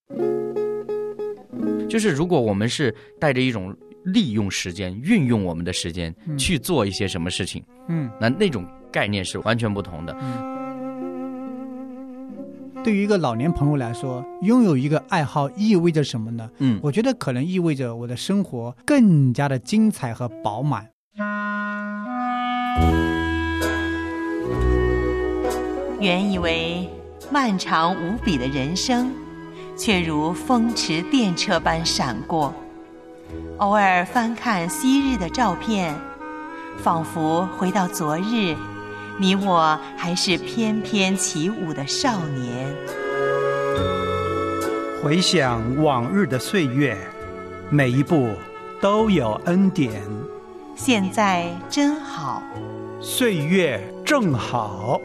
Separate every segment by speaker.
Speaker 1: 就是如果我们是带着一种利用时间、运用我们的时间去做一些什么事情，那种概念是完全不同的。
Speaker 2: 对于一个老年朋友来说，拥有一个爱好意味着什么呢？我觉得可能意味着我的生活更加的精彩和饱满。
Speaker 3: 原以为漫长无比的人生，却如风驰电掣般闪过。偶尔翻看昔日的照片，仿佛回到昨日，你我还是翩翩起舞的少年。
Speaker 4: 回想往日的岁月，每一步都有恩典。
Speaker 3: 现在真好，
Speaker 4: 岁月正好。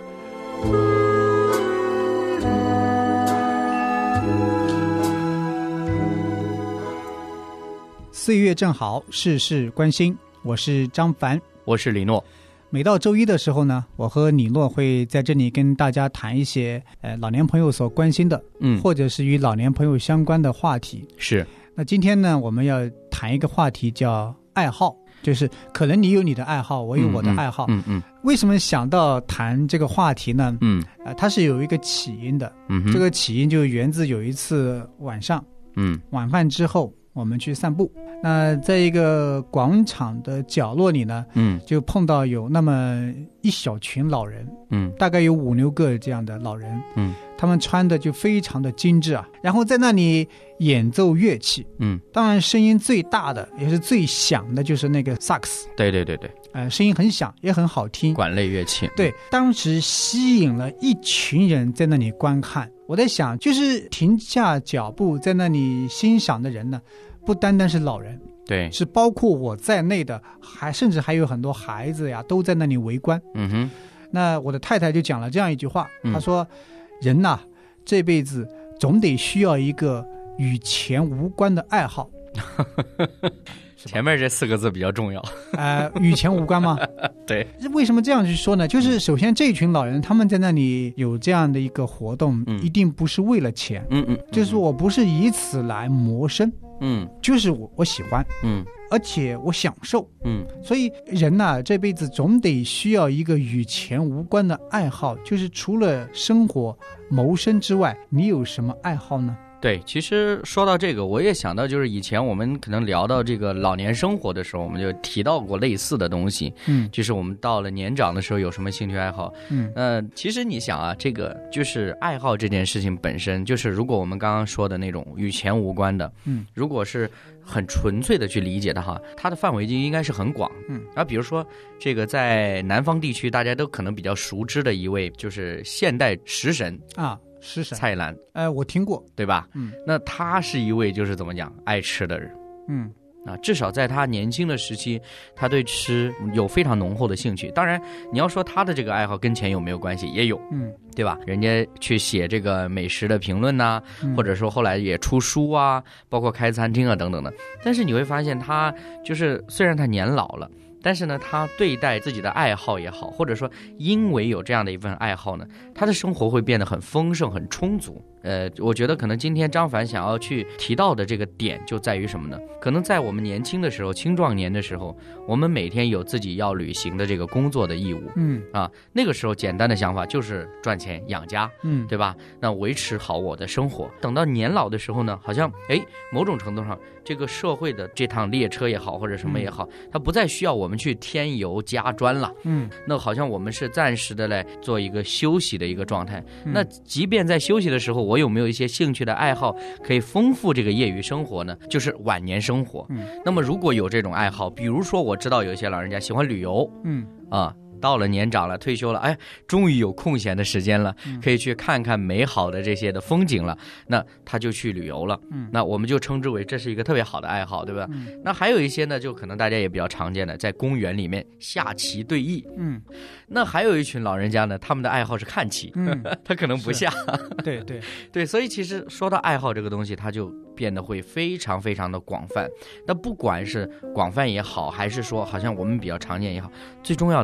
Speaker 2: 岁月正好，事事关心。我是张凡，
Speaker 1: 我是李诺。
Speaker 2: 每到周一的时候呢，我和李诺会在这里跟大家谈一些老年朋友所关心的，或者是与老年朋友相关的话题。
Speaker 1: 是。
Speaker 2: 那今天呢，我们要谈一个话题叫爱好，就是可能你有你的爱好，我有我的爱好。为什么想到谈这个话题呢？它是有一个起因的。这个起因就源自有一次晚上，晚饭之后我们去散步。那在一个广场的角落里呢，就碰到有那么一小群老人，大概有5-6个这样的老人，他们穿的就非常的精致啊，然后在那里演奏乐器，当然声音最大的也是最响的就是那个萨克斯，
Speaker 1: 对，
Speaker 2: 声音很响也很好听，
Speaker 1: 管类乐器。
Speaker 2: 对，当时吸引了一群人在那里观看。我在想，就是停下脚步在那里欣赏的人呢，不单单是老人，
Speaker 1: 对，
Speaker 2: 是包括我在内的，甚至还有很多孩子呀，都在那里围观。那我的太太就讲了这样一句话，她说：“人呐，这辈子总得需要一个与钱无关的爱好。”
Speaker 1: 前面这4个字比较重要。
Speaker 2: 与钱无关吗？
Speaker 1: 对。
Speaker 2: 为什么这样去说呢？就是首先这群老人他们在那里有这样的一个活动，一定不是为了钱。就是我不是以此来谋生。就是我喜欢。而且我享受。所以人呐，这辈子总得需要一个与钱无关的爱好，就是除了生活谋生之外，你有什么爱好呢？
Speaker 1: 对，其实说到这个，我也想到，就是以前我们可能聊到这个老年生活的时候，我们就提到过类似的东西。就是我们到了年长的时候有什么兴趣爱好。其实你想啊，这个就是爱好这件事情本身，就是如果我们刚刚说的那种与钱无关的，如果是很纯粹的去理解的话，它的范围就应该是很广。比如说这个在南方地区大家都可能比较熟知的一位就是现代食神啊，
Speaker 2: 食神
Speaker 1: 蔡澜。
Speaker 2: 我听过，
Speaker 1: 对吧？那他是一位就是怎么讲爱吃的人。至少在他年轻的时期，他对吃有非常浓厚的兴趣。当然你要说他的这个爱好跟钱有没有关系，也有，对吧？人家去写这个美食的评论呐，或者说后来也出书啊，包括开餐厅啊等等的。但是你会发现他就是虽然他年老了，但是呢他对待自己的爱好也好，或者说因为有这样的一份爱好呢，他的生活会变得很丰盛很充足。我觉得可能今天张凡想要去提到的这个点就在于什么呢？可能在我们年轻的时候，青壮年的时候，我们每天有自己要履行的这个工作的义务。那个时候简单的想法就是赚钱养家，对吧？那维持好我的生活。等到年老的时候呢，好像某种程度上这个社会的这趟列车也好或者什么也好，它不再需要我们去添油加砖了。那好像我们是暂时的来做一个休息的一个状态。那即便在休息的时候，我有没有一些兴趣的爱好可以丰富这个业余生活呢？就是晚年生活。那么如果有这种爱好，比如说我知道有一些老人家喜欢旅游，到了年长了退休了，终于有空闲的时间了，可以去看看美好的这些的风景了，那他就去旅游了。那我们就称之为这是一个特别好的爱好，对吧？那还有一些呢，就可能大家也比较常见的，在公园里面下棋对弈。那还有一群老人家呢，他们的爱好是看棋，他可能不下。对，所以其实说到爱好这个东西，它就变得会非常非常的广泛。那不管是广泛也好，还是说好像我们比较常见也好，最重要的一点呢，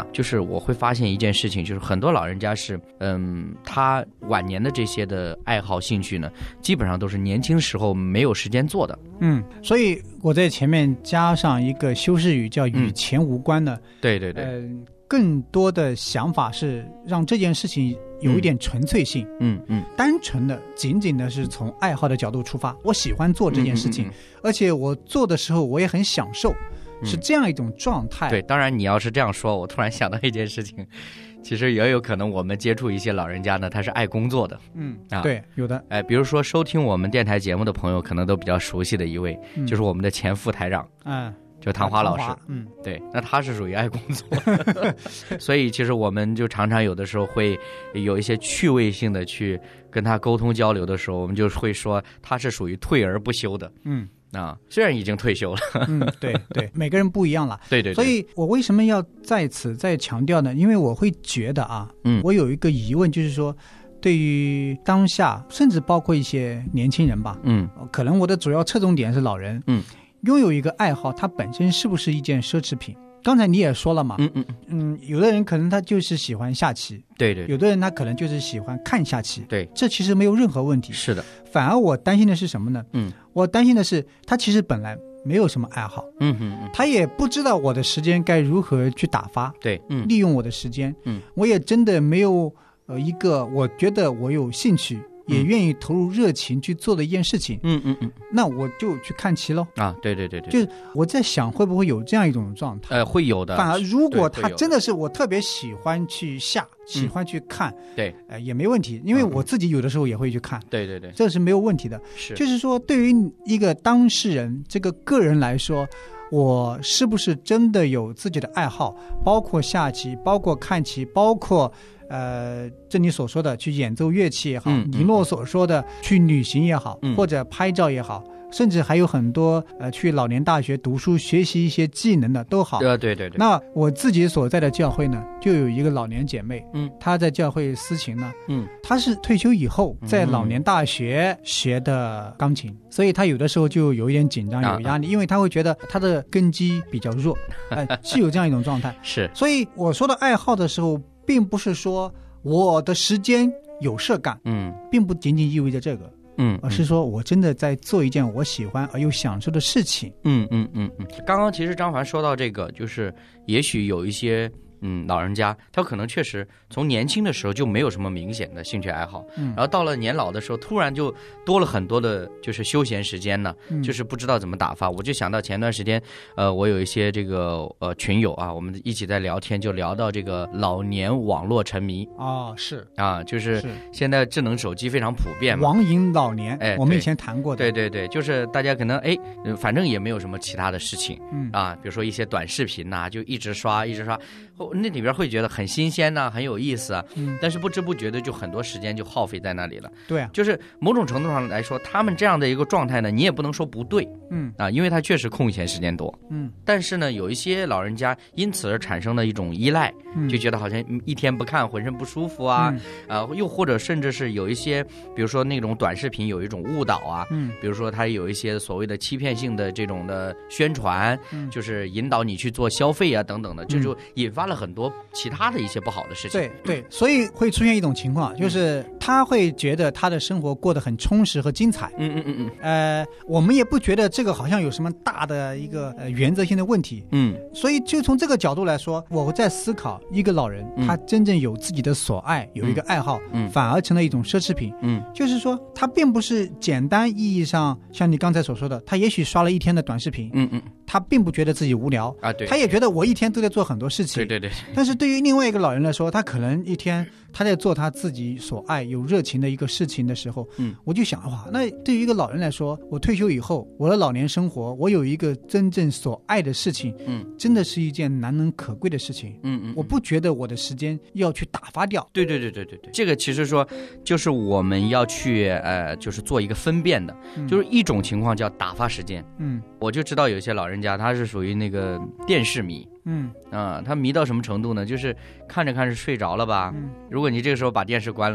Speaker 1: 就是我会发现一件事情，就是很多老人家是，他晚年的这些的爱好兴趣呢，基本上都是年轻时候没有时间做的。
Speaker 2: 所以我在前面加上一个修饰语，叫与钱无关的。
Speaker 1: 对对对。
Speaker 2: 更多的想法是让这件事情有一点纯粹性，单纯的仅仅的是从爱好的角度出发，我喜欢做这件事情，而且我做的时候我也很享受，是这样一种状态。
Speaker 1: 对，当然你要是这样说，我突然想到一件事情，其实也有可能我们接触一些老人家呢，他是爱工作的。
Speaker 2: 对，有的。
Speaker 1: 比如说收听我们电台节目的朋友可能都比较熟悉的一位，就是我们的前副台长。就唐华老师，对，那他是属于爱工作，所以其实我们就常常有的时候会有一些趣味性的去跟他沟通交流的时候，我们就会说他是属于退而不休的。虽然已经退休了。
Speaker 2: 对对，每个人不一样了。
Speaker 1: 对对对。
Speaker 2: 所以我为什么要在此再强调呢？因为我会觉得我有一个疑问，就是说，对于当下，甚至包括一些年轻人吧，可能我的主要侧重点是老人，拥有一个爱好，它本身是不是一件奢侈品？刚才你也说了嘛，有的人可能他就是喜欢下棋，
Speaker 1: 对对，
Speaker 2: 有的人他可能就是喜欢看下棋，
Speaker 1: 对，
Speaker 2: 这其实没有任何问题。
Speaker 1: 是的，
Speaker 2: 反而我担心的是什么呢？我担心的是他其实本来没有什么爱好，他也不知道我的时间该如何去打发，
Speaker 1: 对，
Speaker 2: 利用我的时间，我也真的没有一个我觉得我有兴趣。也愿意投入热情去做的一件事情，那我就去看棋喽。
Speaker 1: 对对对对，
Speaker 2: 就是我在想会不会有这样一种状态，
Speaker 1: 会有的。
Speaker 2: 反而如果他真的是我特别喜欢去下，喜欢去看，
Speaker 1: 对，
Speaker 2: 也没问题，因为我自己有的时候也会去看，
Speaker 1: 对对对，
Speaker 2: 这是没有问题的。就是说，对于一个当事人这个个人来说，我是不是真的有自己的爱好，包括下棋，包括看棋，包括这你所说的去演奏乐器也好，尼诺所说的去旅行也好，或者拍照也好，甚至还有很多去老年大学读书学习一些技能的都好。
Speaker 1: 对对对。
Speaker 2: 那我自己所在的教会呢，就有一个老年姐妹，她在教会司琴呢，她是退休以后在老年大学学的钢琴，所以她有的时候就有一点紧张有压力，因为她会觉得她的根基比较弱，是有这样一种状态。
Speaker 1: 是，
Speaker 2: 所以我说的爱好的时候，并不是说我的时间有事干，并不仅仅意味着这个，而是说我真的在做一件我喜欢而又享受的事情。
Speaker 1: 刚刚其实张凡说到这个，就是也许有一些老人家他可能确实从年轻的时候就没有什么明显的兴趣爱好，然后到了年老的时候突然就多了很多的就是休闲时间呢，就是不知道怎么打发。我就想到前段时间我有一些这个群友啊，我们一起在聊天，就聊到这个老年网络沉迷。
Speaker 2: 是
Speaker 1: 就是现在智能手机非常普遍嘛，
Speaker 2: 网瘾老年，我们以前谈过的。
Speaker 1: 对对对，就是大家可能反正也没有什么其他的事情，比如说一些短视频呐，就一直刷，那里边会觉得很新鲜呐，很有意思啊，但是不知不觉的就很多时间就耗费在那里了。
Speaker 2: 对啊，
Speaker 1: 就是某种程度上来说，他们这样的一个状态呢，你也不能说不对，因为他确实空闲时间多，但是呢，有一些老人家因此而产生了一种依赖，就觉得好像一天不看浑身不舒服啊，又或者甚至是有一些，比如说那种短视频有一种误导啊，比如说他有一些所谓的欺骗性的这种的宣传，就是引导你去做消费啊等等的，这就引发了很多其他的一些不好的事情。
Speaker 2: 对，所以会出现一种情况，就是他会觉得他的生活过得很充实和精彩。我们也不觉得这个好像有什么大的一个原则性的问题。所以就从这个角度来说，我在思考一个老人，他真正有自己的所爱，有一个爱好，反而成了一种奢侈品。就是说他并不是简单意义上像你刚才所说的，他也许刷了一天的短视频，他并不觉得自己无聊啊，对，他也觉得我一天都在做很多事情，
Speaker 1: 对。
Speaker 2: 但是对于另外一个老人来说，他可能一天他在做他自己所爱有热情的一个事情的时候，我就想哇，那对于一个老人来说，我退休以后，我的老年生活，我有一个真正所爱的事情，真的是一件难能可贵的事情。我不觉得我的时间要去打发掉。
Speaker 1: 对，这个其实说就是我们要去就是做一个分辨的，就是一种情况叫打发时间。我就知道有些老人家他是属于那个电视迷。他迷到什么程度呢？就是看着睡着了吧，如果你这个时候把电视关了，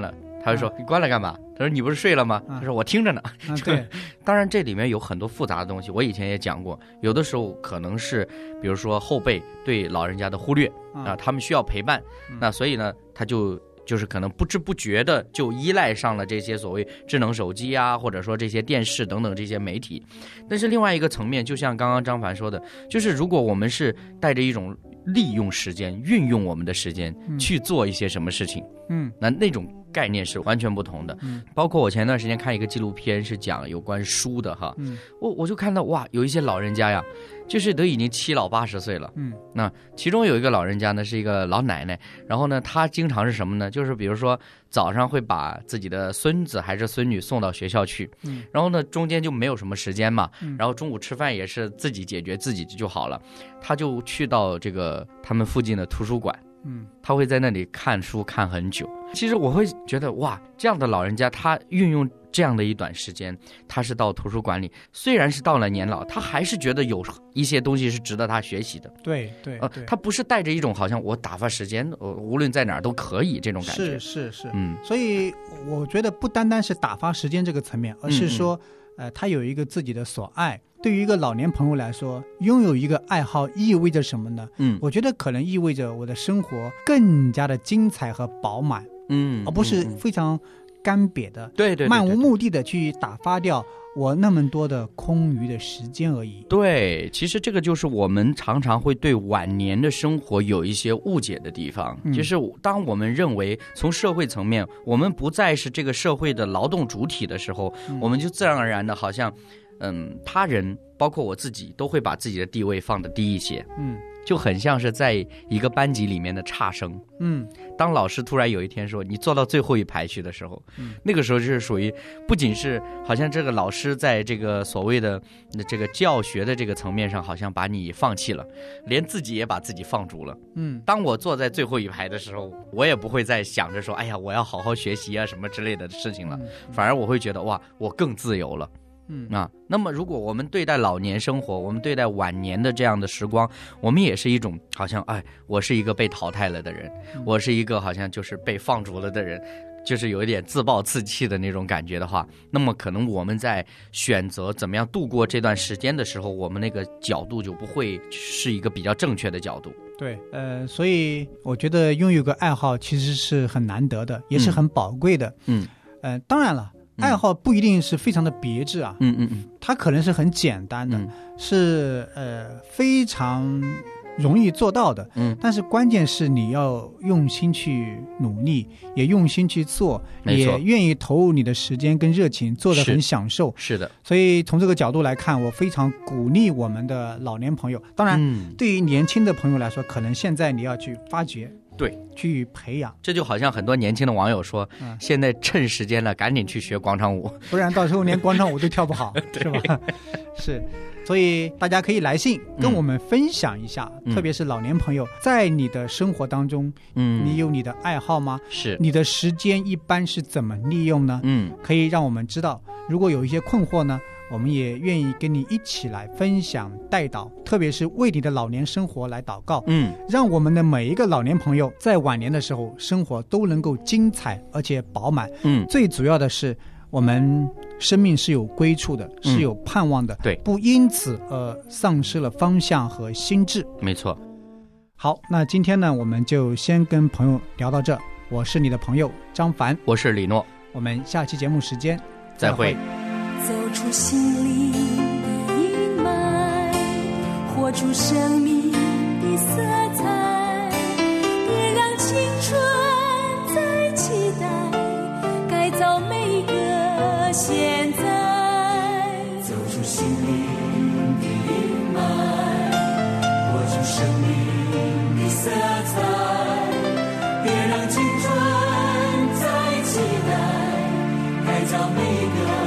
Speaker 1: 他就说你关了干嘛？他说你不是睡了吗？他说我听着呢。
Speaker 2: 对，
Speaker 1: 当然这里面有很多复杂的东西，我以前也讲过，有的时候可能是比如说后辈对老人家的忽略啊，他们需要陪伴，那所以呢他就是可能不知不觉的就依赖上了这些所谓智能手机啊，或者说这些电视等等这些媒体。但是另外一个层面，就像刚刚张凡说的，就是如果我们是带着一种利用时间、运用我们的时间去做一些什么事情，那种概念是完全不同的。包括我前段时间看一个纪录片，是讲有关书的哈，我就看到哇，有一些老人家呀，就是都已经70、80岁了，那其中有一个老人家呢是一个老奶奶，然后呢她经常是什么呢？就是比如说早上会把自己的孙子还是孙女送到学校去，然后呢中间就没有什么时间嘛，然后中午吃饭也是自己解决自己就好了，他就去到这个他们附近的图书馆，他会在那里看书看很久。其实我会觉得哇，这样的老人家他运用这样的一段时间，他是到图书馆里，虽然是到了年老，他还是觉得有一些东西是值得他学习的。
Speaker 2: 对，
Speaker 1: 他不是带着一种好像我打发时间，无论在哪儿都可以这种感觉。
Speaker 2: 是，所以我觉得不单单是打发时间这个层面，而是说，他有一个自己的所爱。对于一个老年朋友来说，拥有一个爱好意味着什么呢？我觉得可能意味着我的生活更加的精彩和饱满，而不是非常干瘪的，
Speaker 1: 对，
Speaker 2: 漫无目的的去打发掉我那么多的空余的时间而已。
Speaker 1: 对，其实这个就是我们常常会对晚年的生活有一些误解的地方，就是当我们认为从社会层面我们不再是这个社会的劳动主体的时候，我们就自然而然的好像他人包括我自己都会把自己的地位放得低一些，就很像是在一个班级里面的差生。当老师突然有一天说你坐到最后一排去的时候，那个时候就是属于不仅是好像这个老师在这个所谓的这个教学的这个层面上好像把你放弃了，连自己也把自己放逐了。当我坐在最后一排的时候，我也不会再想着说哎呀我要好好学习啊什么之类的事情了，反而我会觉得哇我更自由了。那么如果我们对待老年生活，我们对待晚年的这样的时光，我们也是一种好像我是一个被淘汰了的人，我是一个好像就是被放逐了的人，就是有一点自暴自弃的那种感觉的话，那么可能我们在选择怎么样度过这段时间的时候，我们那个角度就不会是一个比较正确的角度。
Speaker 2: 对，所以我觉得拥有个爱好其实是很难得的，也是很宝贵的。当然了，爱好不一定是非常的别致啊，它可能是很简单的，是非常容易做到的，但是关键是你要用心去努力，也用心去做，也愿意投入你的时间跟热情，做得很享受。
Speaker 1: 是的，
Speaker 2: 所以从这个角度来看，我非常鼓励我们的老年朋友。当然，对于年轻的朋友来说，可能现在你要去发掘。
Speaker 1: 对，
Speaker 2: 去培养。
Speaker 1: 这就好像很多年轻的网友说，现在趁时间了，赶紧去学广场舞，
Speaker 2: 不然到时候连广场舞都跳不好，是吧？是，所以大家可以来信跟我们分享一下，特别是老年朋友，在你的生活当中，你有你的爱好吗？
Speaker 1: 是，
Speaker 2: 你的时间一般是怎么利用呢？可以让我们知道。如果有一些困惑呢，我们也愿意跟你一起来分享代祷，特别是为你的老年生活来祷告，让我们的每一个老年朋友在晚年的时候生活都能够精彩而且饱满。最主要的是我们生命是有归处的，是有盼望的，
Speaker 1: 对，
Speaker 2: 不因此丧失了方向和心智。
Speaker 1: 没错。
Speaker 2: 好，那今天呢，我们就先跟朋友聊到这。我是你的朋友张凡，
Speaker 1: 我是李诺，
Speaker 2: 我们下期节目时间
Speaker 1: 再会。
Speaker 5: 走出心灵的阴霾，活出生命的色彩，别让青春再期待，改造每个现在。
Speaker 6: 走出心灵的阴霾，活出生命的色彩，别让青春再期待，改造每个